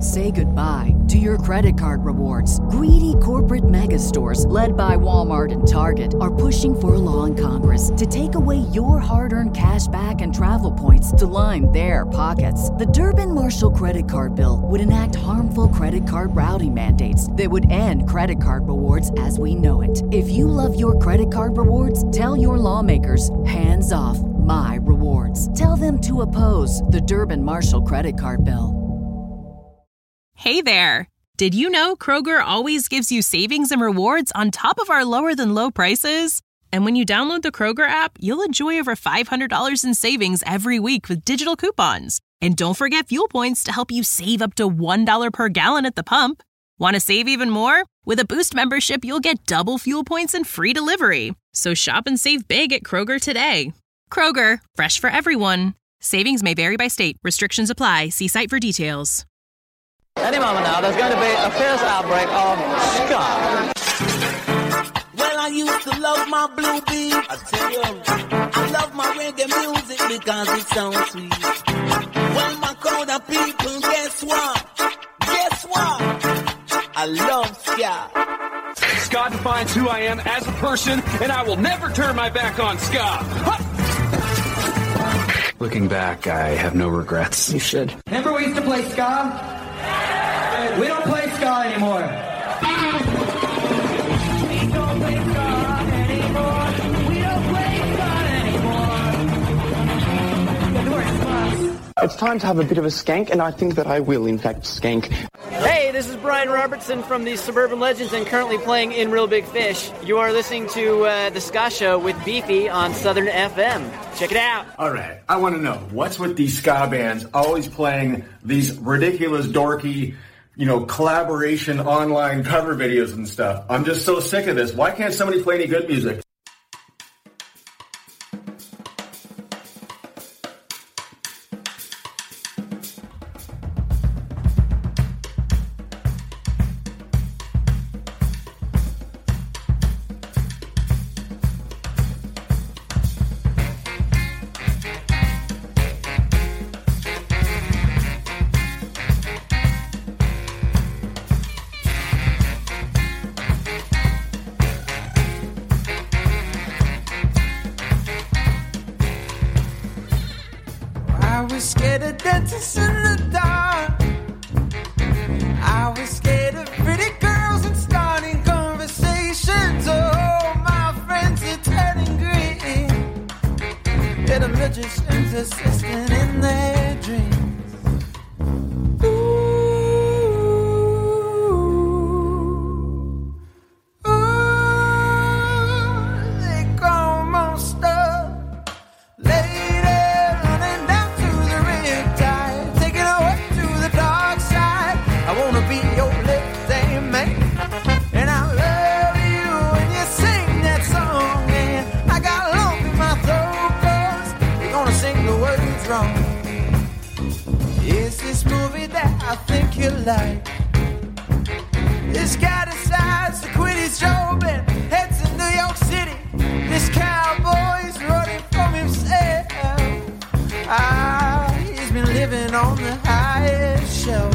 Say goodbye to your credit card rewards. Greedy corporate mega stores, led by Walmart and Target, are pushing for a law in Congress to take away your hard-earned cash back and travel points to line their pockets. The Durbin-Marshall credit card bill would enact harmful credit card routing mandates that would end credit card rewards as we know it. If you love your credit card rewards, tell your lawmakers, hands off my rewards. Tell them to oppose the Durbin-Marshall credit card bill. Hey there! Did you know Kroger always gives you savings and rewards on top of our lower-than-low prices? And when you download the Kroger app, you'll enjoy over $500 in savings every week with digital coupons. And don't forget fuel points to help you save up to $1 per gallon at the pump. Want to save even more? With a Boost membership, you'll get double fuel points and free delivery. So shop and save big at Kroger today. Kroger, fresh for everyone. Savings may vary by state. Restrictions apply. See site for details. Any moment now, there's going to be a fierce outbreak of ska. Well, I used to love my blue beat. I tell you, I love my reggae music because it sounds sweet. Well, my crowd of people, guess what? Guess what? I love ska. Ska defines who I am as a person, and I will never turn my back on ska. Ha! Looking back, I have no regrets. You should. Remember we used to play ska? We don't play ska anymore. We don't play ska anymore. We don't play ska anymore. It's time to have a bit of a skank, and I think that I will, in fact, skank. Hey, this is Brian Robertson from the Suburban Legends and currently playing in Real Big Fish. You are listening to The Ska Show with Beefy on Southern FM. Check it out. All right, I want to know, what's with these ska bands always playing these ridiculous, dorky, collaboration online cover videos and stuff? I'm just so sick of this. Why can't somebody play any good music? I was scared of dentists in the dark. I was scared of pretty girls and starting conversations. Oh, my friends are turning green. And I'm just insisting in their dreams. I think you like. This guy decides to quit his job and heads to New York City. This cowboy's running from himself. He's been living on the highest shelf.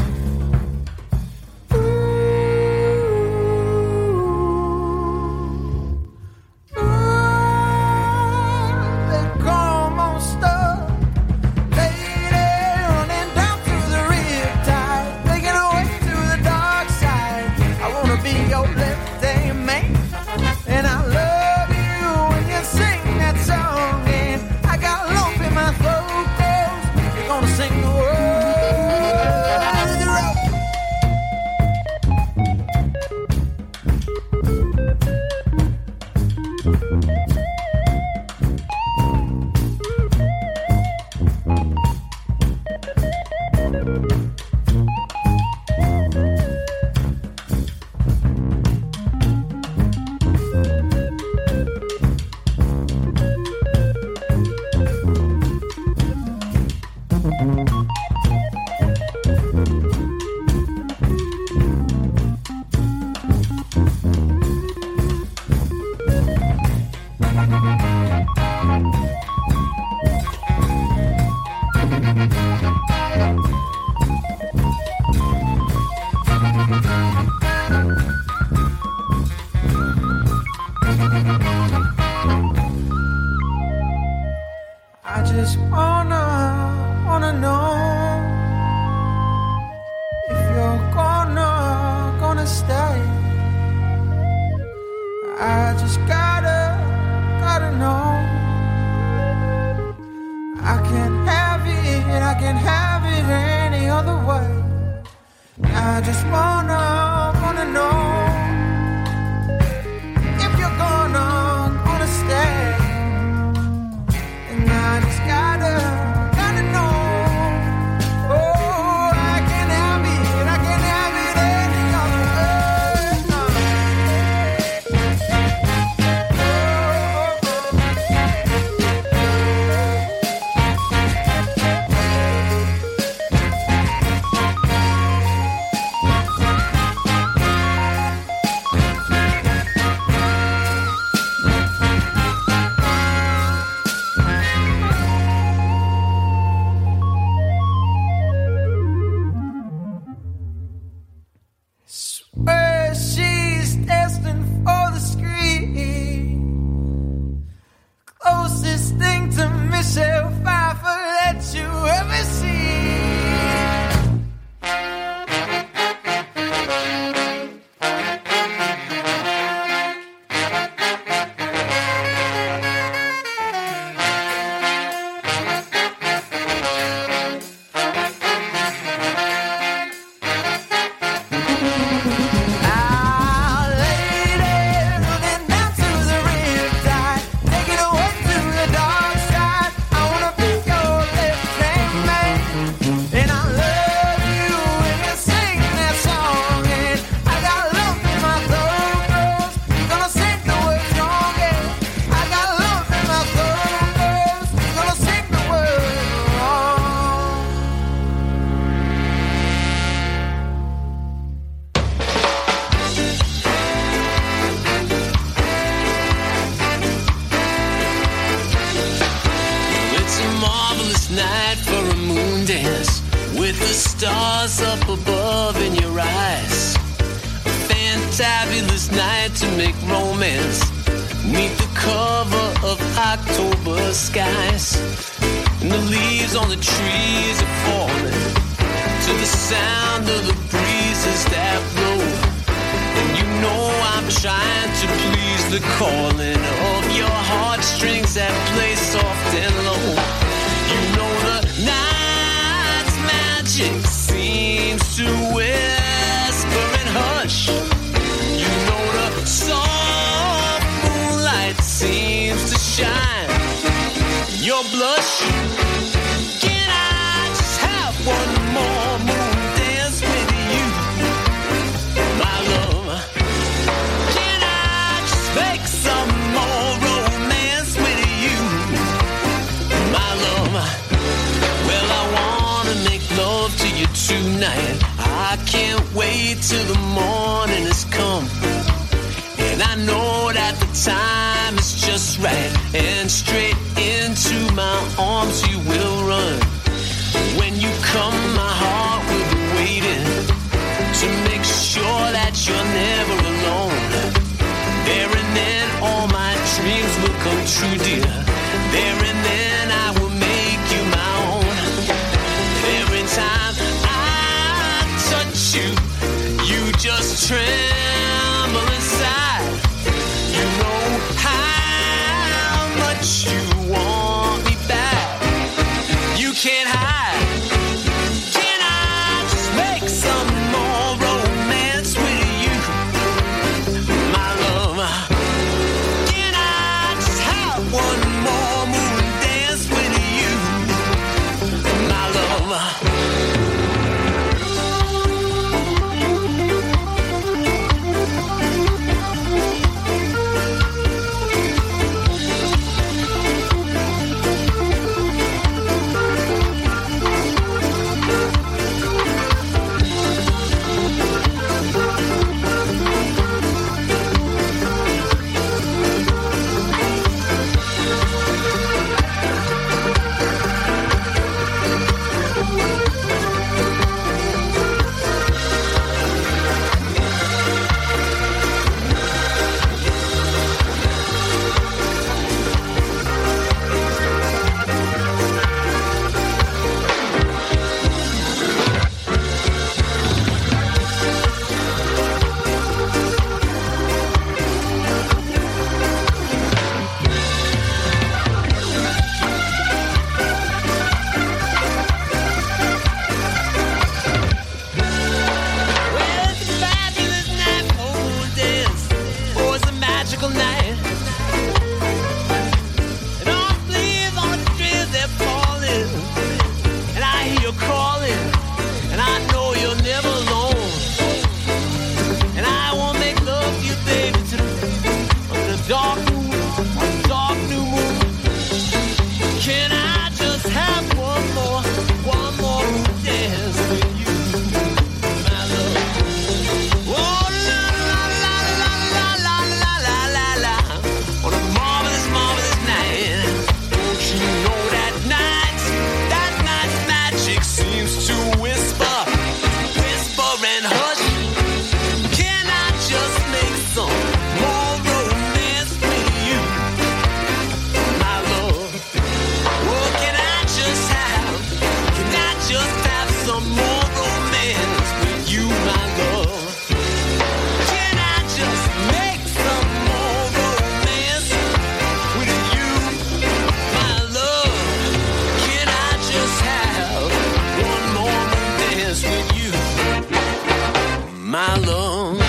stay. I just gotta know. I can't have it any other way. I just wanna know if you're gonna stay. And I just gotta know. Oh, I can't have it any other way. Swear she's destined for the screen. Closest thing to Michelle Pfeiffer that you ever see. Night for a moon dance with the stars up above in your eyes. A fantabulous night to make romance neath the cover of October skies. And the leaves on the trees are falling to the sound of the breezes that blow. And you know I'm trying to please the calling of your heartstrings that play soft and low. You know the night's magic seems to whisper and hush. You know the soft moonlight seems to shine your blush. Can I just have one more moon dance with you, my love? Can I just make some more romance with you, my love? Well, I wanna make love to you tonight. I can't wait till the morning has come. And I know that the time is just right. And straight into my arms you will run. When you come, my heart will be waiting to make sure that you're never alone. There and then all my dreams will come true, dear. There and then I will make you my own. Every time I touch you, you just tremble inside. You know how much you want me back. You can't hide. Can I just make some more romance with you, my love? Can I just have one more moon dance with you, my love? my love.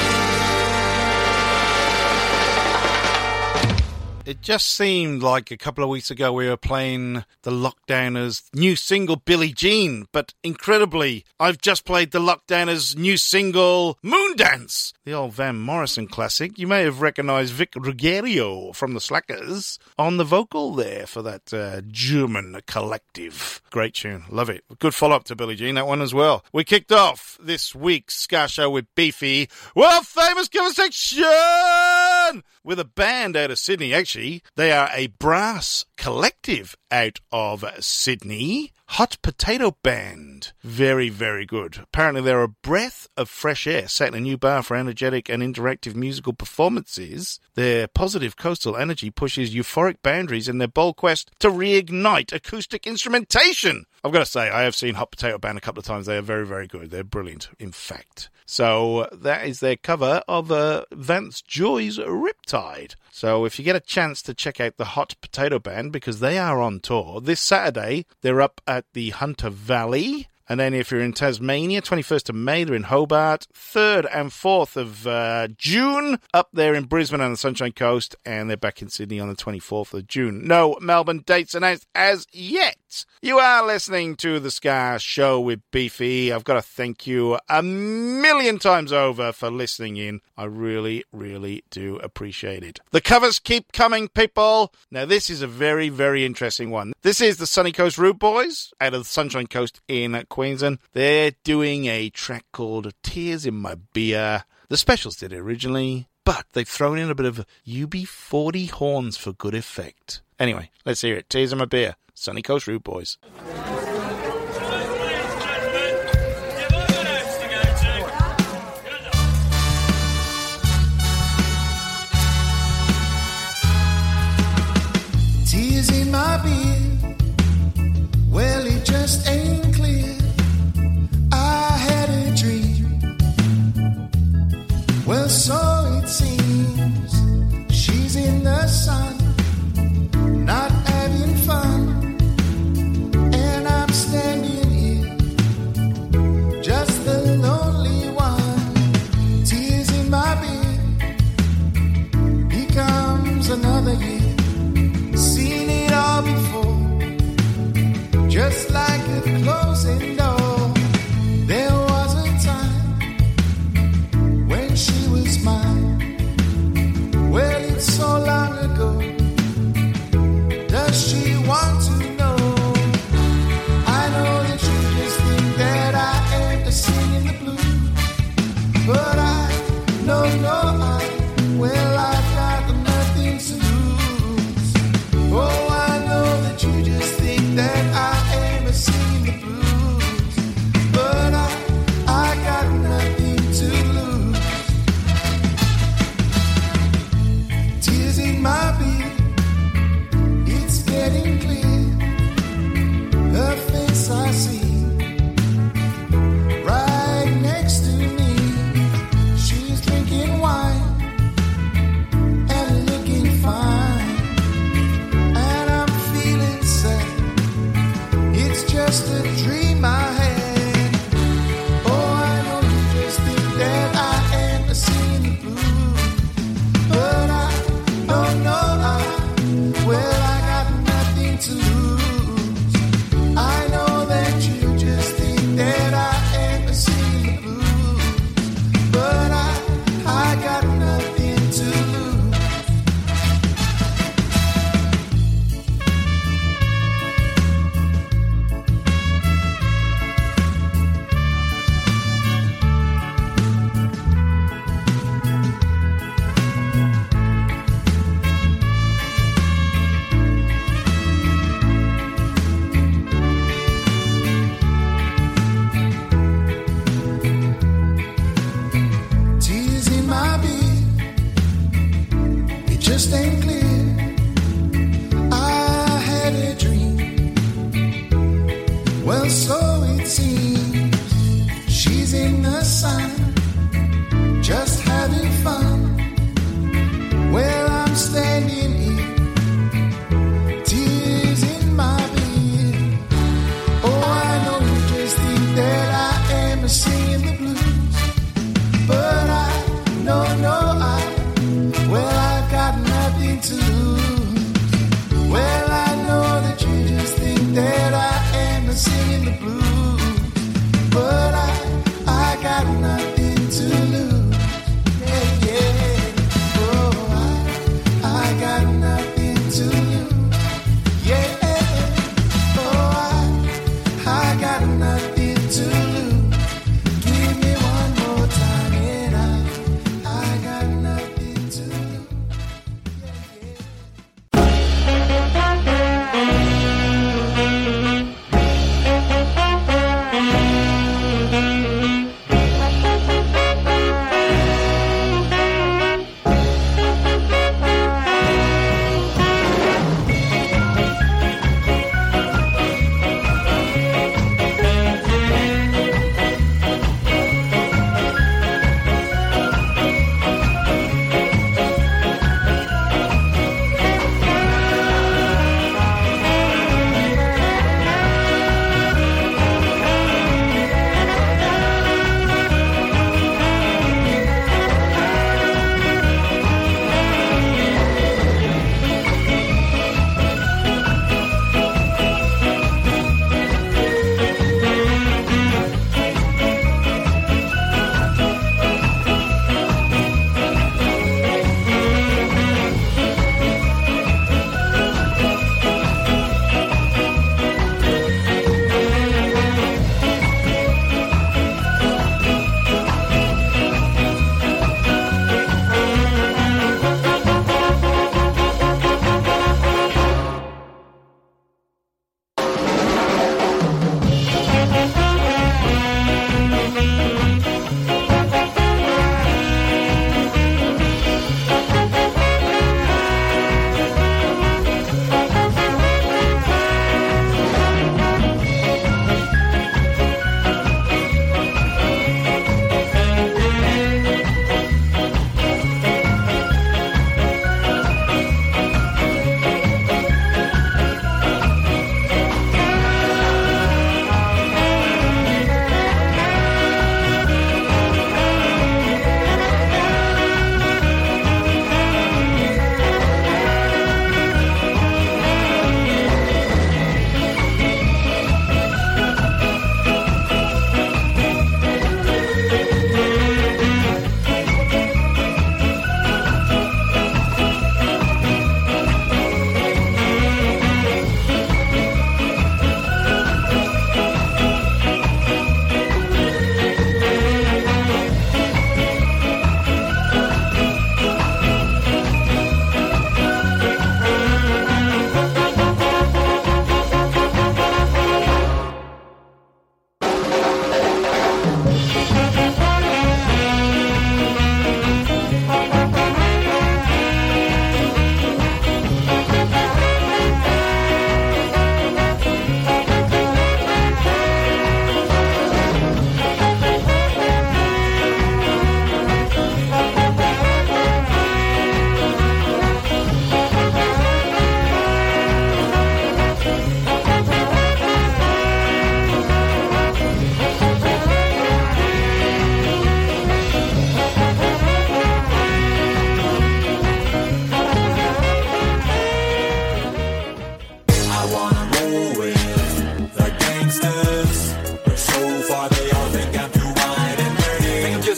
It just seemed like a couple of weeks ago we were playing the Lockdowners' new single, Billie Jean, but incredibly, I've just played the Lockdowners' new single, Moondance, the old Van Morrison classic. You may have recognised Vic Ruggiero from the Slackers on the vocal there for that German collective. Great tune, love it. Good follow-up to Billie Jean, that one as well. We kicked off this week's Ska Show with Beefy, world famous cover section, with a band out of Sydney, actually. They are a brass collective out of Sydney. Hot Potato Band. Very, very good. Apparently they're a breath of fresh air, setting a new bar for energetic and interactive musical performances. Their positive coastal energy pushes euphoric boundaries in their bold quest to reignite acoustic instrumentation. I've got to say, I have seen Hot Potato Band a couple of times. They are very, very good. They're brilliant, in fact. So that is their cover of Vance Joy's Riptide. So if you get a chance to check out the Hot Potato Band, because they are on tour, this Saturday they're up at the Hunter Valley. And then if you're in Tasmania, 21st of May, they're in Hobart. 3rd and 4th of June, up there in Brisbane on the Sunshine Coast. And they're back in Sydney on the 24th of June. No Melbourne dates announced as yet. You are listening to The Ska Show with Beefy. I've got to thank you a million times over for listening in. I really, really do appreciate it. The covers keep coming, people. Now, this is a very, very interesting one. This is the Sunny Coast Rude Boys out of the Sunshine Coast in Queensland. They're doing a track called Tears in My Beer. The Specials did it originally, but they've thrown in a bit of UB40 horns for good effect. Anyway, let's hear it. Tears in My Beer, Sunny Coast Rude Boys. Tears in my beer, well, it just ain't clear. I had a dream, well, so it seems. She's in the sun, not having fun, and I'm standing here, just the lonely one. Tears in my beer, here comes another year. Seen it all before, just like a closing door. There was a time when she was mine. Well, it's so long ago. Does she want to know? I know that you just think that I am the singing the blues, but I well, I've got nothing to lose. Oh, I know that you just think that I am a singing the blues, but I got nothing to lose. Tears in my beer, it's getting clear. Her face I see right next to me. She's drinking wine and looking fine, and I'm feeling sad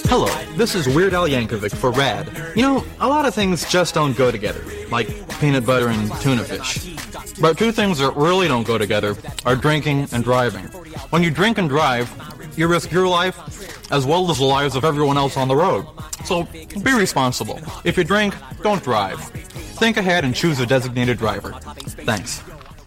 Hello, this is Weird Al Yankovic for RAD. You know, a lot of things just don't go together, like peanut butter and tuna fish. But two things that really don't go together are drinking and driving. When you drink and drive, you risk your life as well as the lives of everyone else on the road. So be responsible. If you drink, don't drive. Think ahead and choose a designated driver. Thanks.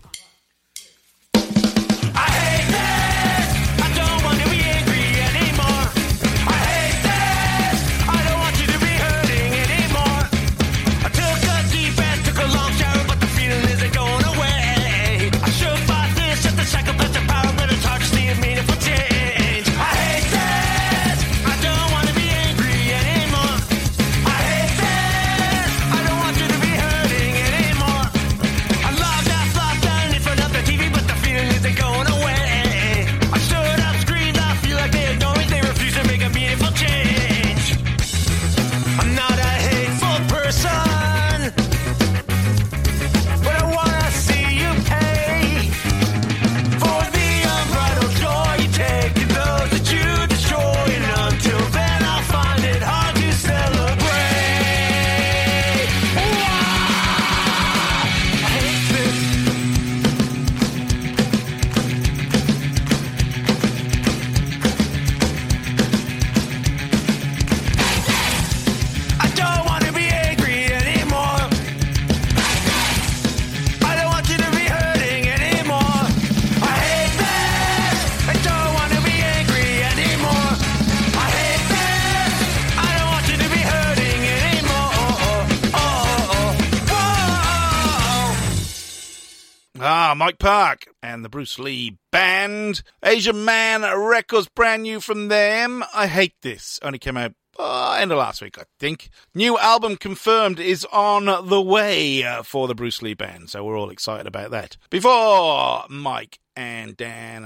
Mike Park and the Bruce Lee Band. Asian Man Records, brand new from them. I Hate This. Only came out end of last week, I think. New album confirmed is on the way for the Bruce Lee Band, so we're all excited about that. Before Mike and Dan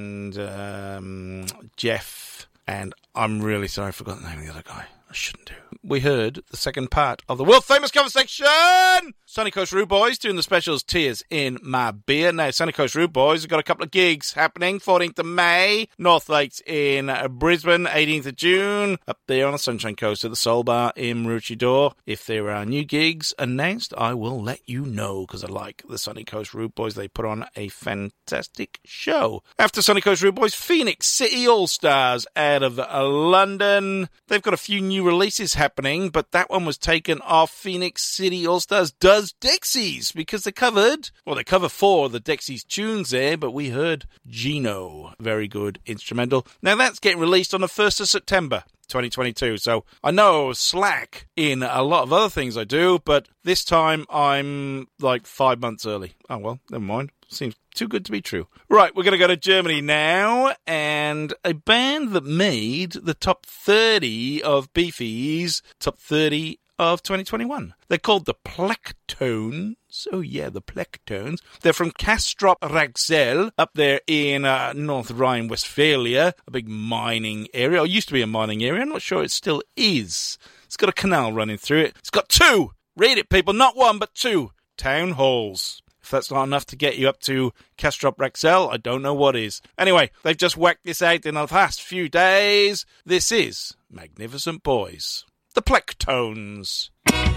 and Jeff, and I'm really sorry I forgot the name of the other guy. I shouldn't do. We heard the second part of the world-famous cover section! Sunny Coast Rude Boys doing the specials Tears in My Beer. Now, Sunny Coast Rude Boys have got a couple of gigs happening. 14th of May, North Lakes in Brisbane. 18th of June, up there on the Sunshine Coast at the Soul Bar in Maroochydore. If there are new gigs announced, I will let you know, because I like the Sunny Coast Rude Boys. They put on a fantastic show. After Sunny Coast Rude Boys, Phoenix City All-Stars out of London. They've got a few new releases happening, but that one was taken off Phoenix City All-Stars Does Dexys, because they cover 4 of the Dexys tunes there, but we heard Gino. Very good instrumental. Now that's getting released on the 1st of September 2022, so I know slack in a lot of other things I do, but this time I'm like 5 months early. Oh well, never mind. Seems too good to be true. Right, we're going to go to Germany now, and a band that made the top 30 of Beefy's top 30 of 2021. They're called the Plektones. Oh yeah, the Plektones. They're from Castrop-Rauxel, up there in North Rhine-Westphalia, a big mining area. It used to be a mining area. I'm not sure it still is. It's got a canal running through it. It's got 2, read it people, not 1 but 2 town halls. If that's not enough to get you up to Castrop-Rauxel, I don't know what is. Anyway, they've just whacked this out in the past few days. This is Magnificent Boys, the Plektones.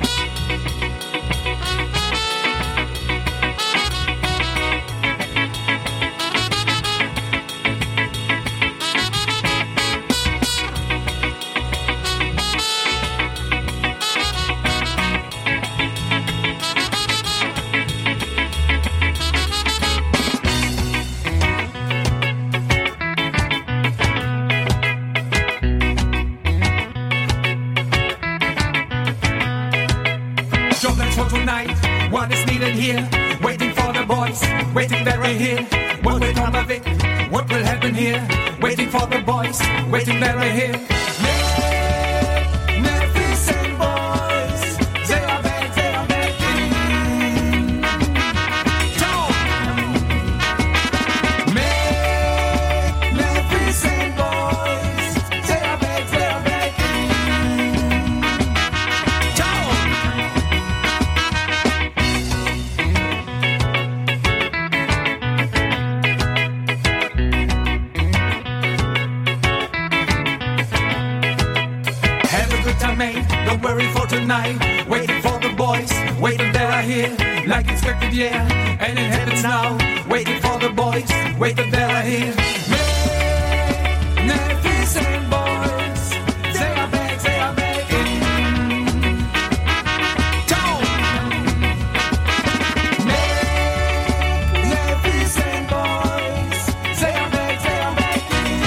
Tonight, what is needed here? Waiting for the boys, waiting that right here. What will come of it? What will happen here? Waiting for the boys, waiting that right here. Magnificent boys, they are back, they are back. Magnificent boys, they are back, they are back. that I made. Don't worry for tonight. Waiting for the boys, waiting they're here. Like expected, yeah, and it happens now. Waiting for the boys, waiting they're here. Magnificent boys, they are back, they are back. Magnificent boys, they are back, they are back.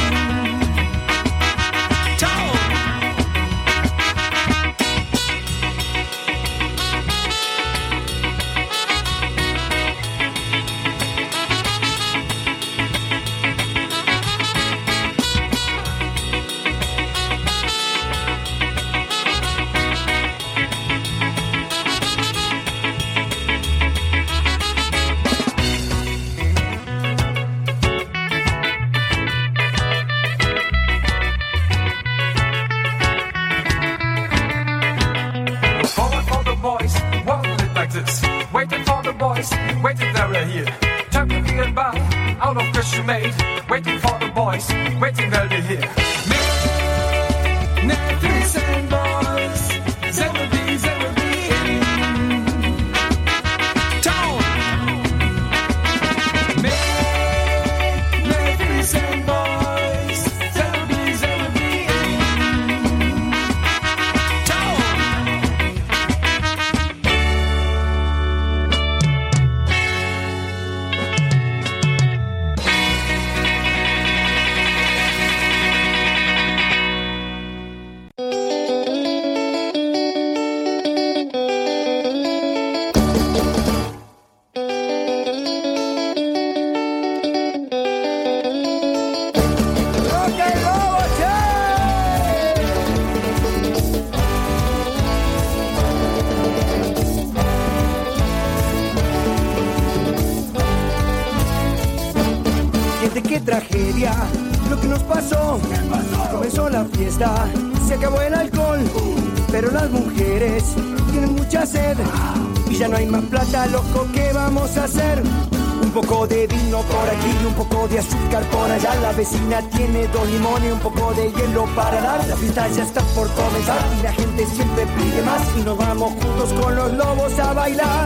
Waiting for the boys, waiting they're here. Time to be and by, out of Christian made. Waiting for the boys, waiting they'll be here. Magnificent boys, they will be in town. Magnificent boys, they will be in town. Qué tragedia, lo que nos pasó. Comenzó la fiesta, se acabó el alcohol, pero las mujeres tienen mucha sed y ya no hay más plata, loco, ¿qué vamos a hacer? Un poco de vino por aquí y un poco de azúcar por allá. La vecina tiene 2 limones y un poco de hielo para dar. La fiesta ya está por comenzar y la gente siempre pide más y nos vamos juntos con los lobos a bailar.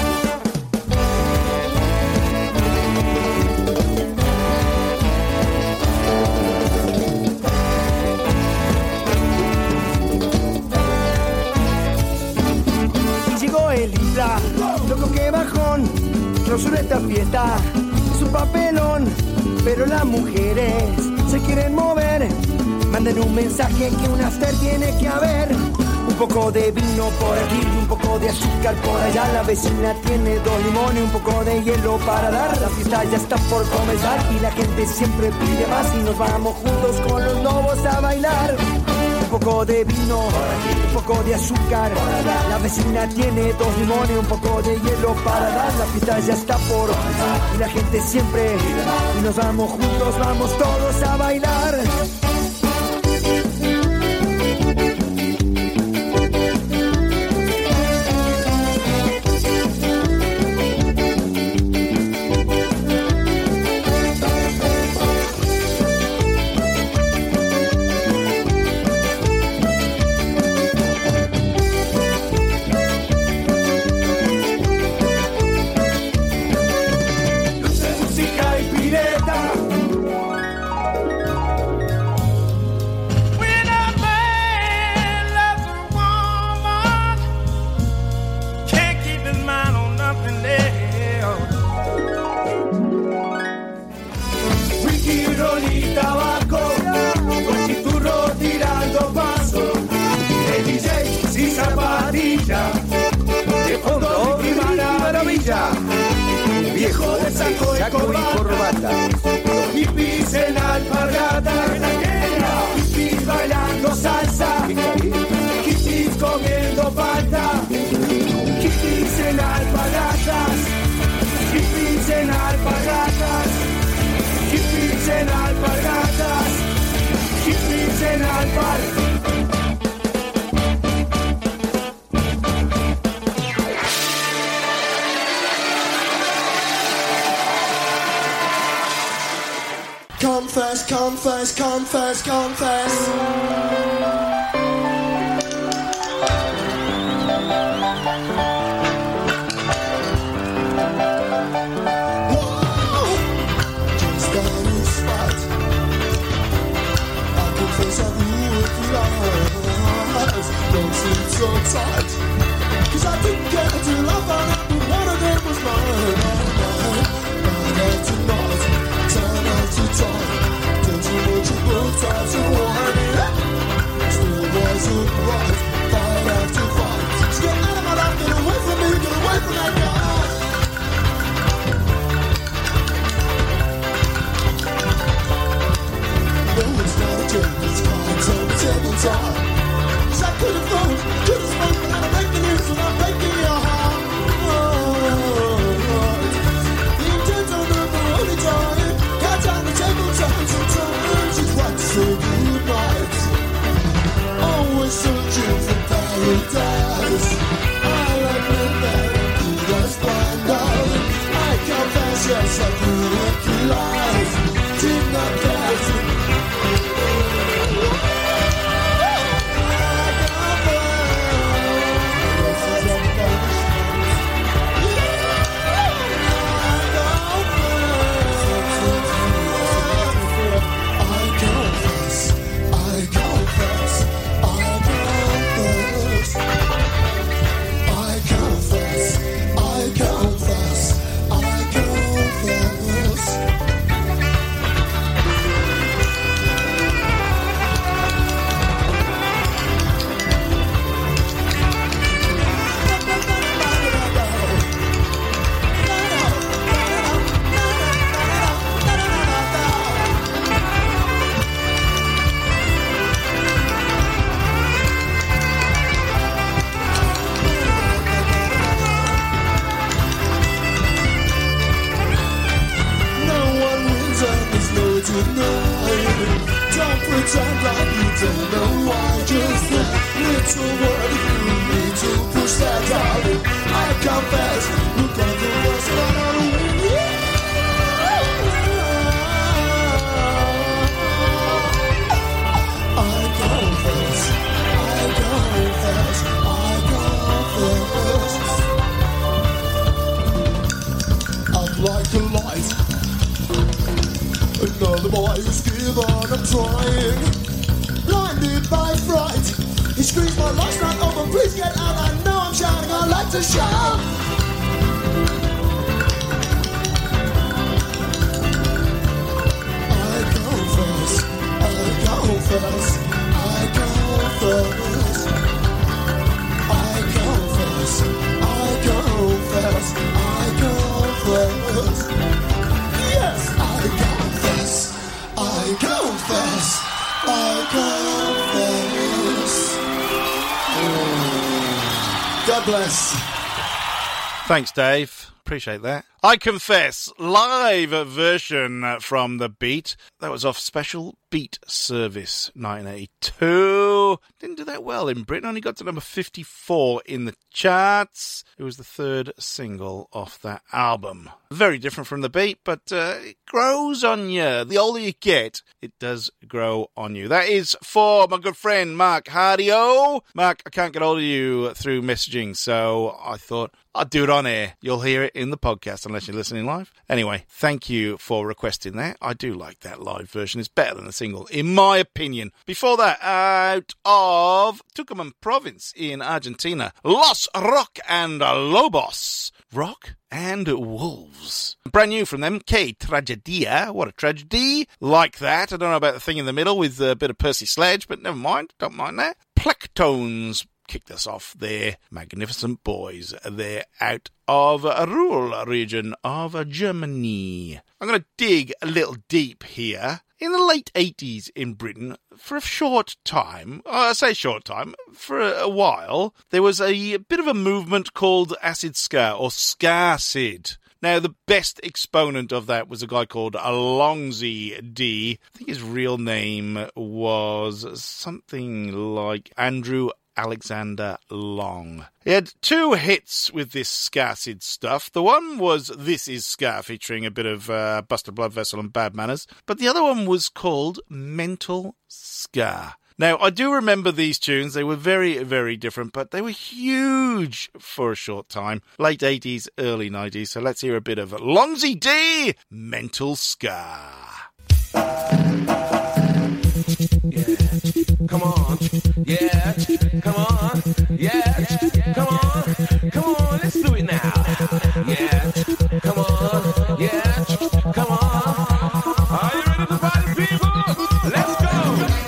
Loco, que bajón, clausura esta fiesta, es un papelón, pero las mujeres se quieren mover, manden un mensaje que un after tiene que haber. Un poco de vino por aquí y un poco de azúcar por allá. La vecina tiene 2 limones y un poco de hielo para dar. La fiesta ya está por comenzar y la gente siempre pide más y nos vamos juntos con los lobos a bailar. Un poco de vino, un poco de azúcar. La vecina tiene 2 limones y un poco de hielo para dar. La fiesta ya está por y la gente siempre y nos vamos juntos, vamos todos a bailar. Viejo de saco y corbata, hippies en alpargatas, hippies bailando salsa, hippies comiendo palta, hippies en alpargatas, hippies en alpargatas, hippies en alpargatas, hippies en alpargatas. Come first, come first, come first, come first. eyes don't seem so tight. 'Cause I didn't care till I found out that one of them was mine. Night after night, time after time, don't you want your both sides of wine? Still wasn't right, fight after fight. So get out of my life, get away from me, get away from that guy. It's gone so table time. 'Cause I could have thought, could have spoken, and I'm breaking news and I'm breaking your heart. The intent on the only time. Catch on the table time. Sometimes it's right to say goodnight. Always searching for paradise. I admit that I'm good as blind out. I confess, yes, I couldn't realize. Did not guess it. Don't pretend like you don't know why. Just a little word you need to push that out. I confess, look at the worst one I win. I confess, I confess, I confess. I'm like a light. Another boy who's given up trying. Blinded by fright, he screams, my life's not over, please get out. I know I'm shouting, I like to shout. I confess, I confess, I confess, I confess, I confess, I confess. Yes, I confess, I confess, I confess. God bless. Thanks, Dave. Appreciate that. I Confess, live version from The Beat. That was off Special Beat Service 1982. Didn't do that well in Britain. Only got to number 54 in the charts. It was the third single off that album. Very different from The Beat, but it grows on you. The older you get, it does grow on you. That is for my good friend Mark Hardio. Mark, I can't get hold of you through messaging, so I thought I'd do it on air. You'll hear it in the podcast unless you're listening live. Anyway, thank you for requesting that. I do like that live version. It's better than the single, in my opinion. Before that, out of Tucumán province in Argentina, Los Rock and Lobos. Rock and Wolves. Brand new from them, Que Tragedia. What a tragedy. Like that. I don't know about the thing in the middle with a bit of Percy Sledge, but never mind. Don't mind that. Plektones kicked us off there. Magnificent boys. They're out of a rural region of Germany. I'm going to dig a little deep here. In the late 80s in Britain, for a short time, I say short time, for a while, there was a bit of a movement called acid ska, or ska-sid. Now, the best exponent of that was a guy called Longsy D. I think his real name was something like Andrew Alexander Long. He had two hits with this ska-sid stuff. The one was This Is Ska, featuring a bit of Buster Blood Vessel and Bad Manners. But the other one was called Mental Ska. Now, I do remember these tunes. They were very, very different, but they were huge for a short time. Late 80s, early 90s. So let's hear a bit of Longsy D, Mental Ska. Yeah. come on, yeah, come on, yeah, come on, let's do it now, yeah, come on, yeah, come on. Are you ready to party, people? Let's go.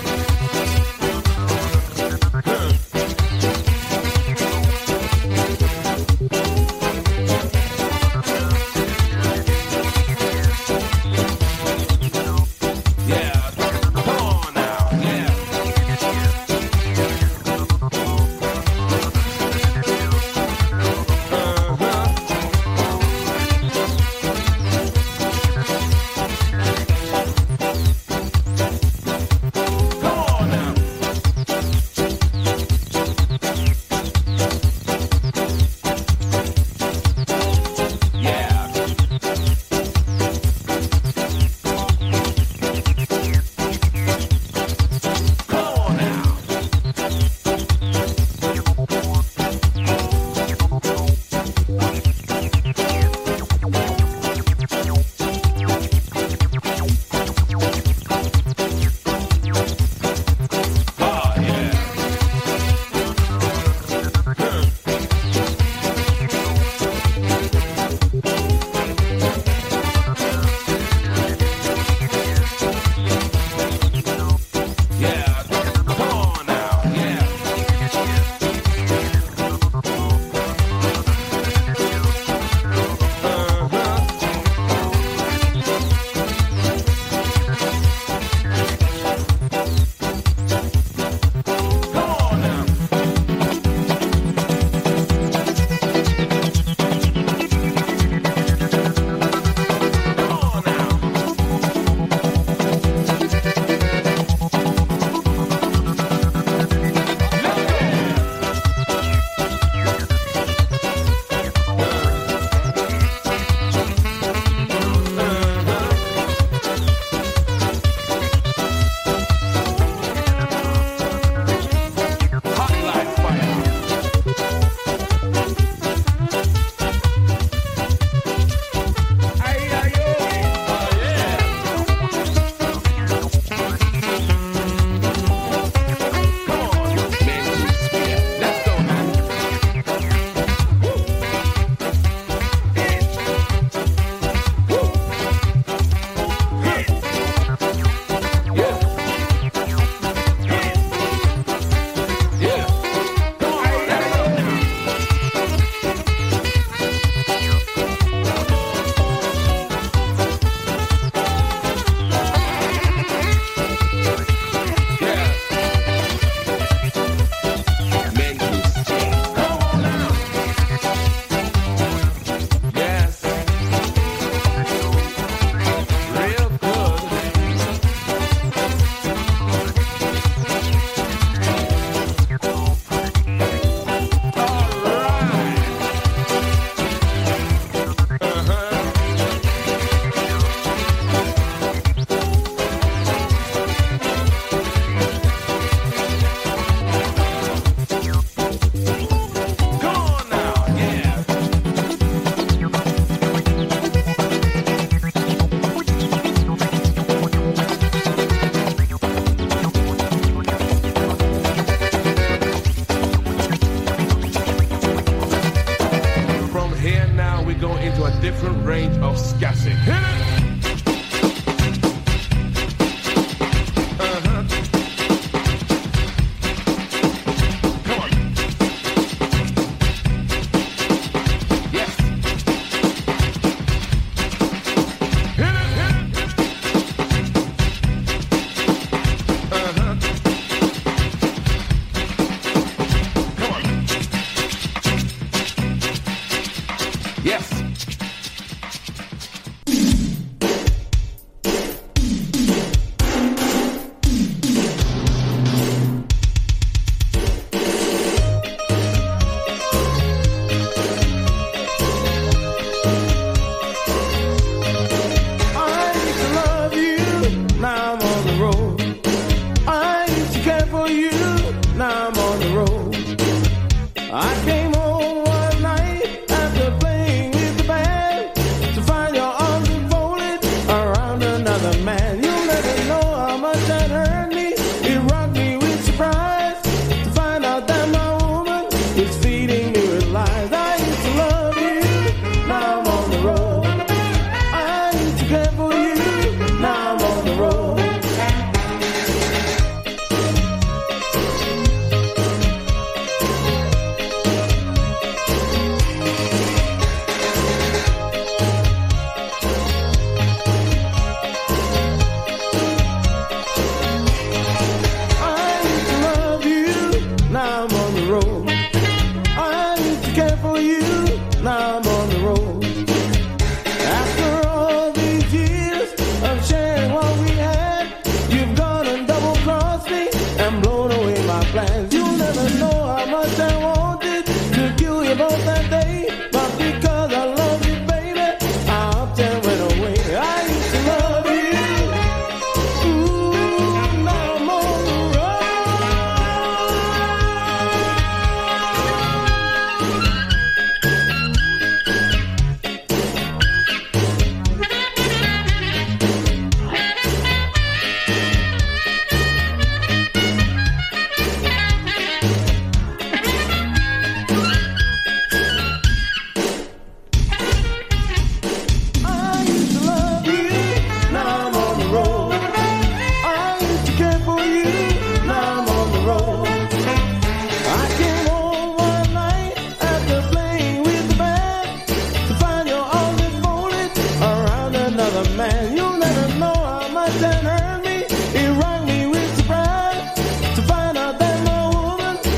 different range of scassing. Hit it!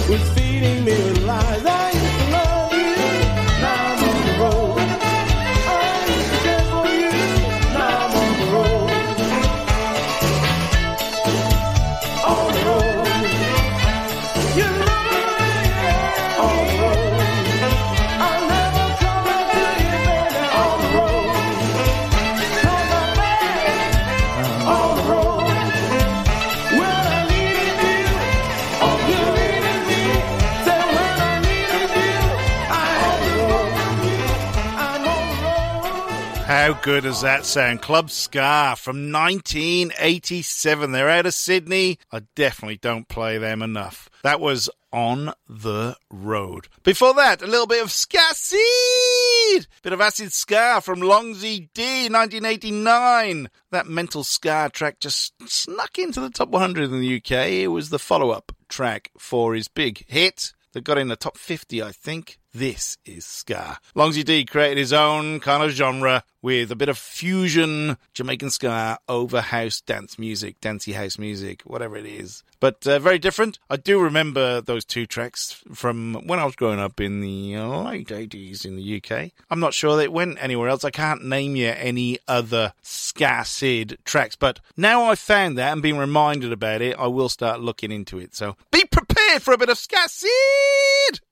was feeding me with lies. I used to love you, now I'm on the road. I used to care for you, now I'm on the road. On the road. You know on the road. I'll never come back to you, baby. On the road. 'Cause I'm back on the road. When I needed you, oh, you needed me. Say when I needed you, I'm on the road. I'm on the road. How good does that sound? Club Ska from 1987. They're out of Sydney. I definitely don't play them enough. That was On the Road. Before that, a little bit of Ska Seed! Bit of acid ska from Longsy D, 1989. That mental ska track just snuck into the top 100 in the UK. It was the follow-up track for his big hit that got in the top 50, I think. This is ska. Longsy D created his own kind of genre with a bit of fusion Jamaican ska over house dance music, dancey house music, whatever it is. But very different. I do remember those two tracks from when I was growing up in the late 80s in the UK. I'm not sure they went anywhere else. I can't name you any other Ska Sid tracks. But now I've found that and been reminded about it, I will start looking into it. So be prepared for a bit of Ska Sid!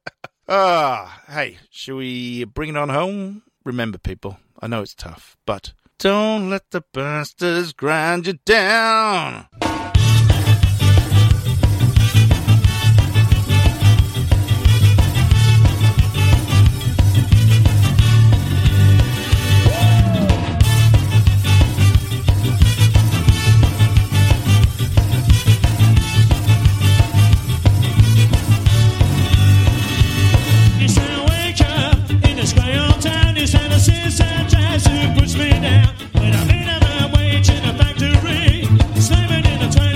Hey, shall we bring it on home? Remember, people, I know it's tough, but don't let the bastards grind you down. Puts me down when I'm in a wage in a factory, slaving in a train.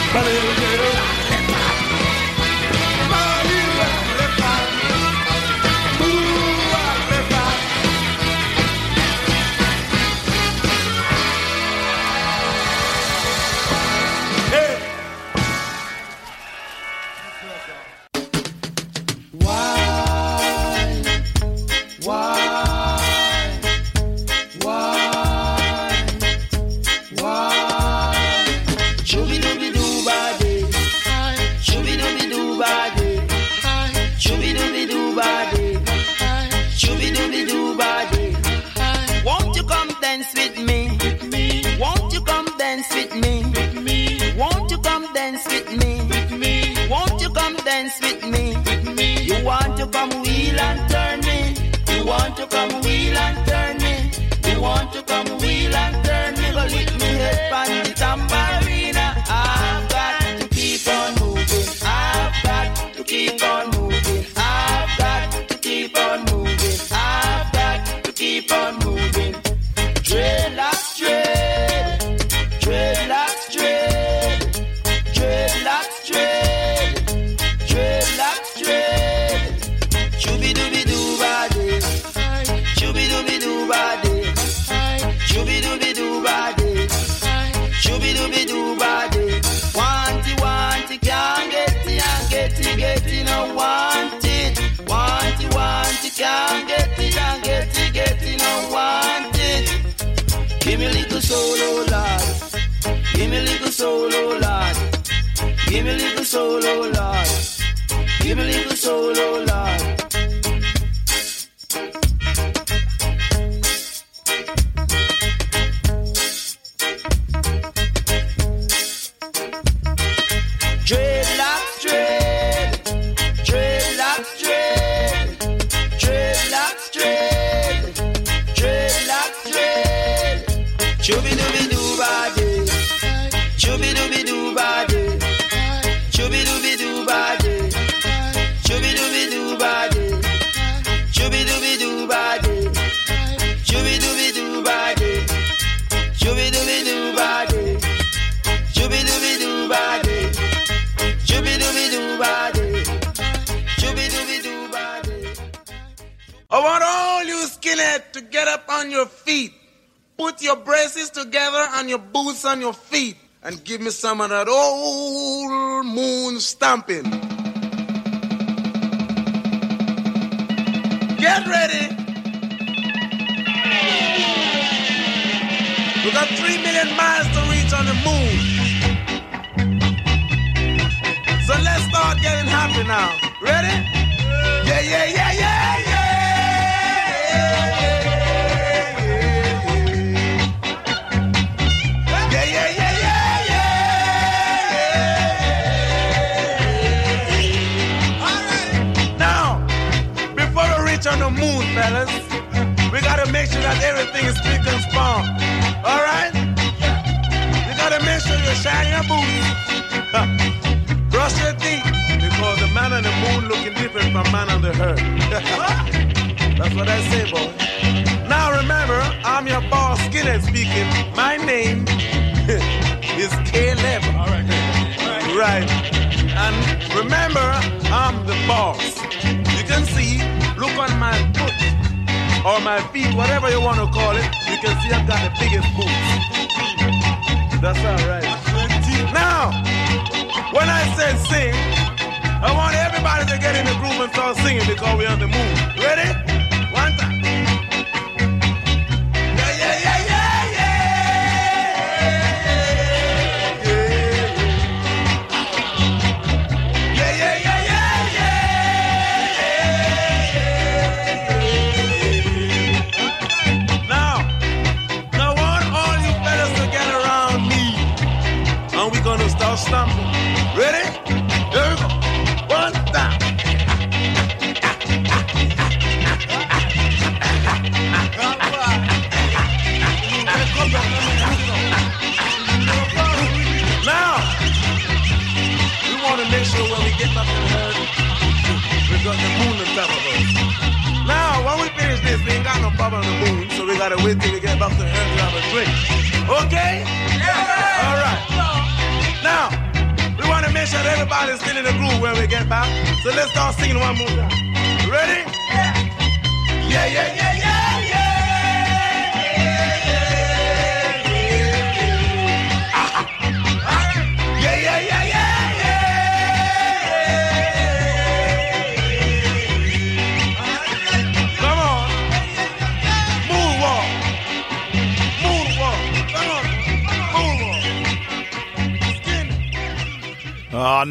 my little girl. My little Aretha. Ooh, Aretha. Hey. Won't you come dance with me? Won't you come dance with me? Won't you come dance with me? Won't you come dance with me? You want to come wheel and turn me? You want to come wheel and turn me? You want to come wheel and turn me? Go lick me head on the tambourina. I've got to keep on moving. I've got to keep on moving. I've got to keep on moving. I've got to keep on moving. Dreadlocks dread, dreadlocks dread, dreadlocks dread, dreadlocks dread. Chubby dooby doo body, chubby dooby doo body, chubby dooby doo body, chubby dooby doo body. Want it, can't get it, no want it. Want it, can't get it, no want it. Give me a little soul, oh Lord. Give me a little soul, oh Lord. Give me a little soul, oh Lord. Give me a little soul, oh Lord. Dreadlocks dread, dreadlocks dread, dreadlocks dread, dreadlocks dread. Chubby dooby doo body, chubby dooby doo body, chubby dooby doo body, chubby dooby doo body, chubby dooby doo body, chubby dooby doo body, chubby dooby doo body, chubby dooby doo body, chubby dooby doo body, chubby dooby doo body. I want all you skinheads to get up on your feet. Put your braces together and your boots on your feet and give me some of that old moon stomping. Get ready. We got 3 million miles to reach on the moon. So let's start getting happy now. Ready? Yeah, yeah, yeah, yeah, yeah. On the moon, fellas, we gotta make sure that everything is spick and span. All right? You gotta make sure you shine your boots. Brush your teeth, because the man on the moon looking different from man on the earth. That's what I say, boy. Now remember, I'm your boss, Skinhead speaking. My name is Caleb. All right. Right. And remember, I'm the boss. You can see. Look on my foot, or my feet, whatever you want to call it. You can see I've got the biggest boots. That's all right. Now, when I said sing, I want everybody to get in the groove and start singing because we're on the moon. Ready? One time. Yeah, yeah, yeah, yeah, yeah. Yeah, yeah, yeah, yeah. Stomping. Ready? Here we go. One time. Now, we want to make sure when we get back to the herd, we got the moon on top of us. Now, when we finish this, we ain't got no problem on the moon, so we gotta wait till we get back to the herd to have a drink. Okay? Yeah. All right. Now, sure that everybody's still in the groove when we get back. So let's start singing one more time. Ready? Yeah. Yeah, yeah, yeah, yeah, yeah. Oh,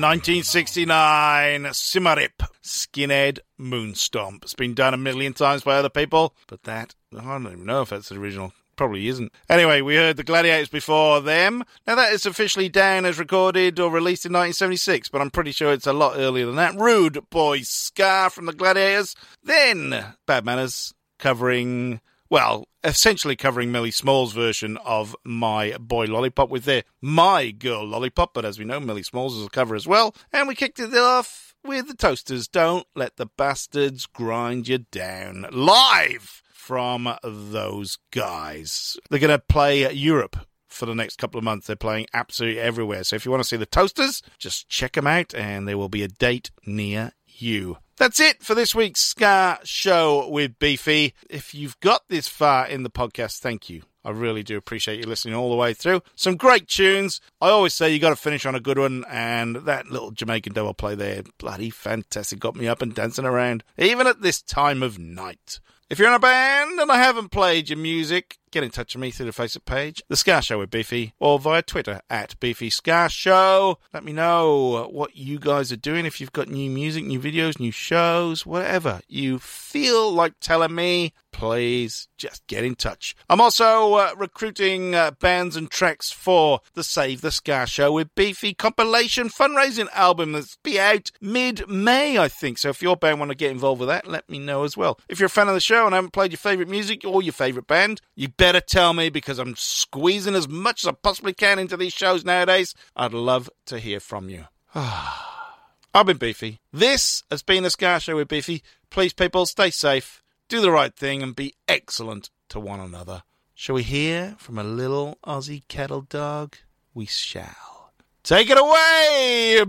1969, Simarip, Skinhead Moonstomp. It's been done a million times by other people, but that, I don't even know if that's the original. Probably isn't. Anyway, we heard the Gladiators before them. Now that is officially down as recorded or released in 1976, but I'm pretty sure it's a lot earlier than that. Rude Boy Ska from the Gladiators. Then Bad Manners covering... well, essentially covering Millie Small's version of My Boy Lollipop with their My Girl Lollipop, but as we know, Millie Small's is a cover as well. And we kicked it off with the Toasters, Don't Let the Bastards Grind You Down, live from those guys. They're going to play Europe for the next couple of months. They're playing absolutely everywhere. So if you want to see the Toasters, just check them out, and there will be a date near you. That's it for this week's Ska Show with Beefy. If you've got this far in the podcast, thank you. I really do appreciate you listening all the way through. Some great tunes. I always say you got to finish on a good one, and that little Jamaican double play there, bloody fantastic, got me up and dancing around, even at this time of night. If you're in a band and I haven't played your music, get in touch with me through the Facebook page, The Ska Show with Beefy, or via Twitter at Beefy Ska Show. Let me know what you guys are doing, if you've got new music, new videos, new shows, whatever you feel like telling me, please just get in touch. I'm also recruiting bands and tracks for the Save the Ska Show with Beefy compilation fundraising album that's be out mid-May, I think. So if your band want to get involved with that, let me know as well. If you're a fan of the show and haven't played your favourite music or your favourite band, you better tell me, because I'm squeezing as much as I possibly can into these shows nowadays. I'd love to hear from you. I've been Beefy. This has been the Ska Show with Beefy. Please, people, stay safe, do the right thing, and be excellent to one another. Shall we hear from a little Aussie cattle dog? We shall. Take it away,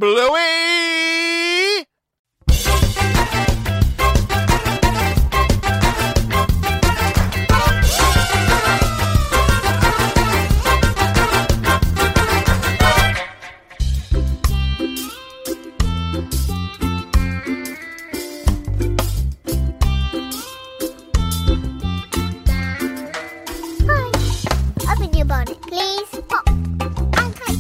Bluey! Please. Okay.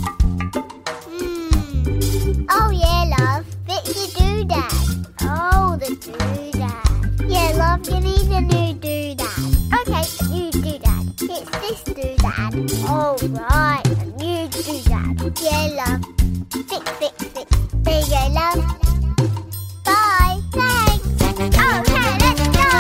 Oh yeah, love. Fix your doodad. Oh, the doodad. Yeah, love, you need a new doodad. Okay, a new doodad. It's this doodad. Oh right, a new doodad. Yeah, love. Fix. There you go, love. Bye. Thanks. Okay, let's go.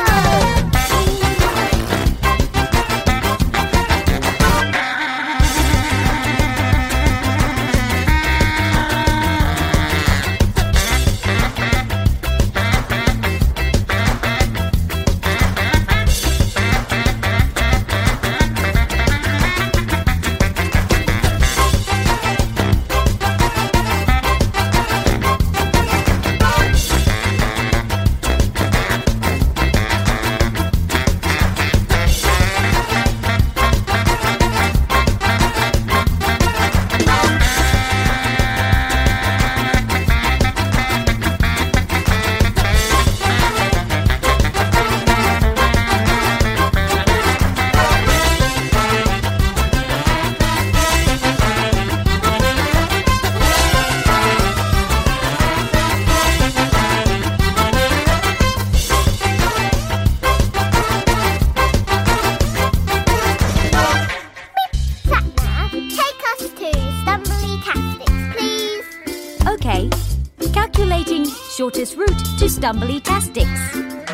Shortest route to Stumbly-tastics.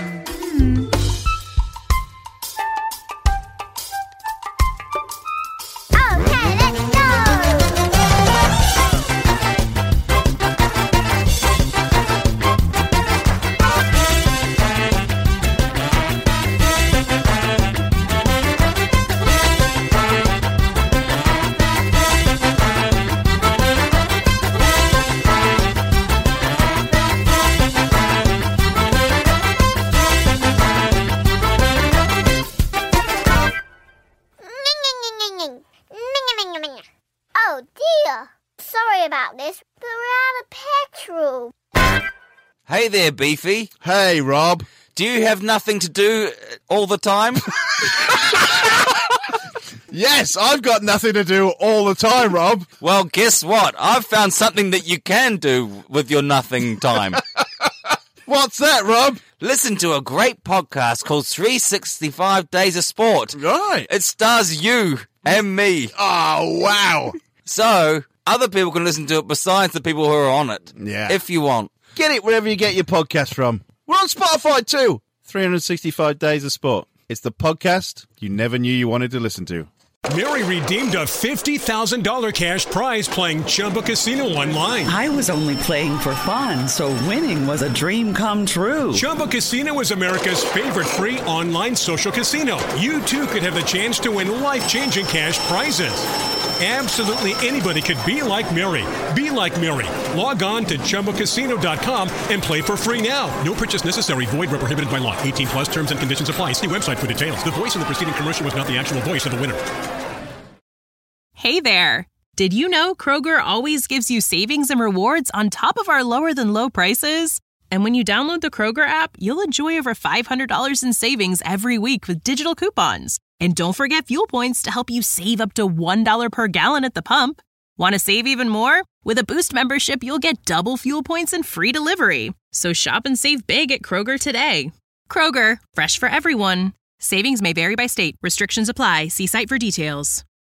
Okay, let's go! about this. But we're out of petrol. Hey there, Beefy. Hey, Rob. Do you have nothing to do all the time? Yes, I've got nothing to do all the time, Rob. Well, guess what? I've found something that you can do with your nothing time. What's that, Rob? Listen to a great podcast called 365 Days of Sport. Right. It stars you and me. Oh, wow. So, other people can listen to it besides the people who are on it. Yeah. If you want. Get it wherever you get your podcast from. We're on Spotify too. 365 Days of Sport. It's the podcast you never knew you wanted to listen to. Mary redeemed a $50,000 cash prize playing Chumba Casino online. I was only playing for fun, so winning was a dream come true. Chumba Casino is America's favorite free online social casino. You, too, could have the chance to win life-changing cash prizes. Absolutely anybody could be like Mary. Be like Mary. Log on to ChumbaCasino.com and play for free now. No purchase necessary. Void where prohibited by law. 18 plus terms and conditions apply. See website for details. The voice in the preceding commercial was not the actual voice of the winner. Hey there. Did you know Kroger always gives you savings and rewards on top of our lower than low prices? And when you download the Kroger app, you'll enjoy over $500 in savings every week with digital coupons. And don't forget fuel points to help you save up to $1 per gallon at the pump. Want to save even more? With a Boost membership, you'll get double fuel points and free delivery. So shop and save big at Kroger today. Kroger, fresh for everyone. Savings may vary by state. Restrictions apply. See site for details.